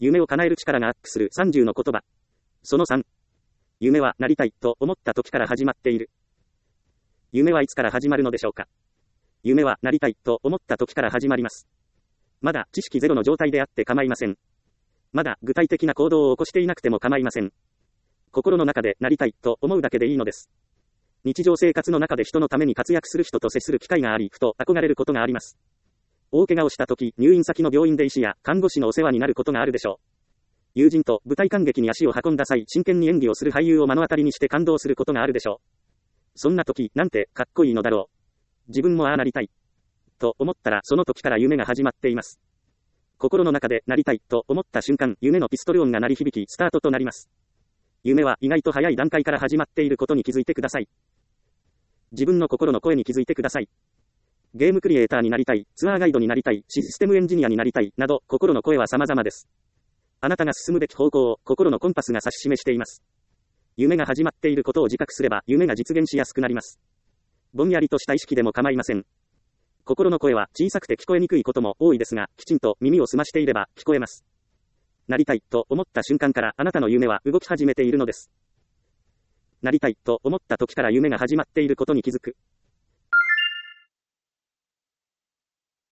夢を叶える力がアップする30の言葉。その3。夢はなりたいと思った時から始まっている。夢はいつから始まるのでしょうか。夢はなりたいと思った時から始まります。まだ知識ゼロの状態であって構いません。まだ具体的な行動を起こしていなくても構いません。心の中でなりたいと思うだけでいいのです。日常生活の中で人のために活躍する人と接する機会があり、ふと憧れることがあります。大怪我をした時、入院先の病院で医師や看護師のお世話になることがあるでしょう。友人と舞台観劇に足を運んだ際、真剣に演技をする俳優を目の当たりにして感動することがあるでしょう。そんな時、なんてかっこいいのだろう。自分もああなりたい。と思ったら、その時から夢が始まっています。心の中でなりたいと思った瞬間、夢のピストル音が鳴り響き、スタートとなります。夢は意外と早い段階から始まっていることに気づいてください。自分の心の声に気づいてください。ゲームクリエイターになりたい、ツアーガイドになりたい、システムエンジニアになりたい、など、心の声は様々です。あなたが進むべき方向を、心のコンパスが指し示しています。夢が始まっていることを自覚すれば、夢が実現しやすくなります。ぼんやりとした意識でも構いません。心の声は小さくて聞こえにくいことも多いですが、きちんと耳を澄ましていれば聞こえます。なりたいと思った瞬間からあなたの夢は動き始めているのです。なりたいと思った時から夢が始まっていることに気づく。